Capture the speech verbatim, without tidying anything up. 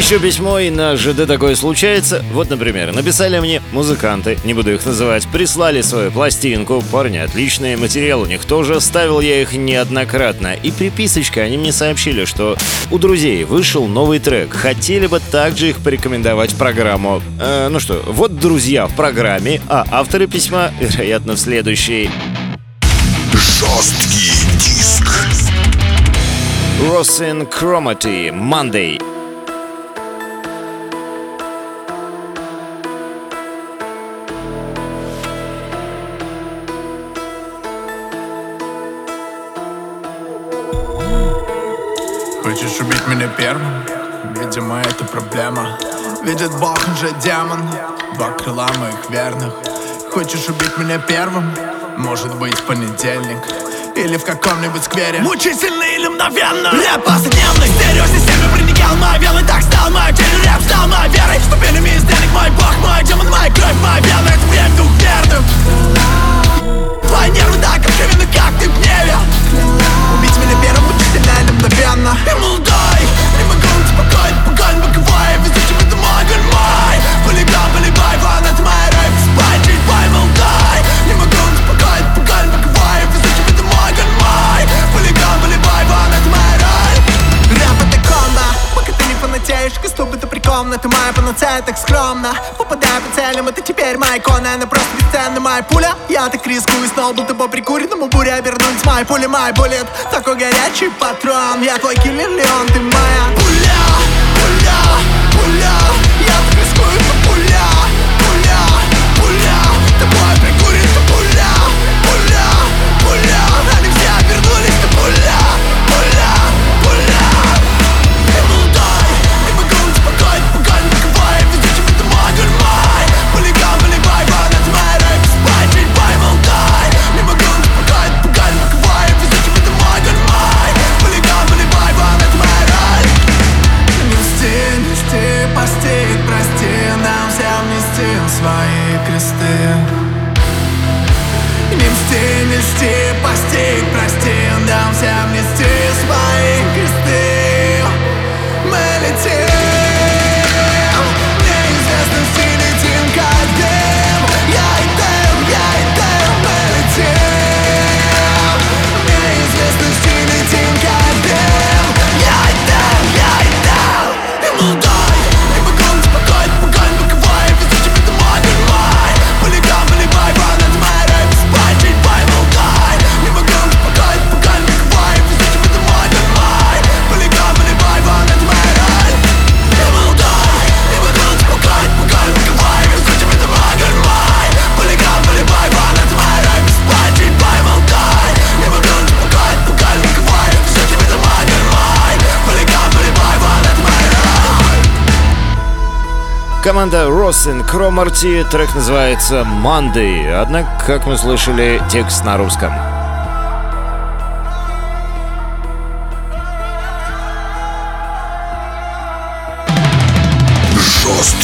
Еще письмо, и на ЖД такое случается. Вот, например, написали мне музыканты, не буду их называть, прислали свою пластинку. Парни отличные, материал у них тоже, ставил я их неоднократно. И приписочкой они мне сообщили, что у друзей вышел новый трек. Хотели бы также их порекомендовать в программу. Э, ну что, вот друзья в программе, а авторы письма, вероятно, в следующей. Жесткий диск. Rosin Chromaty, Monday. Хочешь убить меня первым? Видимо, это проблема. Видит Бог, он же демон. Два крыла моих верных. Хочешь убить меня первым? Может быть, в понедельник или в каком-нибудь сквере. Мучительно или мгновенно. Рэп повседневный, стереосистеме проникал мои вены. Так стал моей целью, рэп стал моей верой. Ступенями из денег мой бог, мой демон, моя кровь, моя вена. Это время двух верных. Твои нервы так откровенны, как ты в гневе. Убить меня первым, мучительно или мгновенно. И молодой, не могу успокоить, погонь боковой. Везучий в этом огонь мой. Полигон, полибай, вон, это моя райф. Спать, жить, бай, молодой. Не могу успокоить, погонь боковой. Везучий в этом огонь мой. Полигон, полибай, вон, это моя райф. Рэп это комбо, пока ты не фанатеешь. Костюм это прикольно, ты моя панацея так скромно. Попадаю по целям, это теперь моя икона. Она просто бесценна, моя пуля. Я так рискую, снова будто по прикуренному буре обернулись мои пули, мой буллет. Такой горячий патрон, я твой киллер, Леон, ты моя пуля, пуля, пуля. Я так рискую, это пуля, пуля, пуля. Тобой прикуренный пуля, пуля, пуля. Они все обернулись, ты пуля, пуля, пуля. Я молодой, не могу успокоить, погонь боковой. Везучий в этом огонь мой. Полигон, полибай, вон, это моя райф. Спать, жить, бай, молодой. Не могу успокоить, погонь боковой. Везучий в этом огонь мой. Полигон, полибай, вон, это моя райф. Нести, нести, постиг, прости. Нам всем нести свои кресты. Не мсти, нести, постиг, прости. Нам всем нести свои кресты. Мы летим, неизвестности летим, как дым. Я и дым, я и дым, мы летим. Неизвестности летим, как дым. Я и дым, я и дым. И молодой, не могу успокоить, погонь боковой. Везучий в этом огонь мой. Полигон, полибай, вон, это моя райф. Спать, жить, бай, молодой. Не могу успокоить, погонь боковой. Везучий в этом огонь мой. Полигон, полибай, вон, это моя райф. Я молодой, не могу успокоить, погонь боковой. Везучий в этом огонь мой. Полигон, полибай, вон, это моя райф. Спать, жить, бай, молодой. Не могу успокоить, погонь боковой. Везучий в этом огонь мой. Полигон, полибай, вон, это моя райф. Команда Rosin Chromaty, трек называется Monday. Однако, как мы слышали, текст на русском.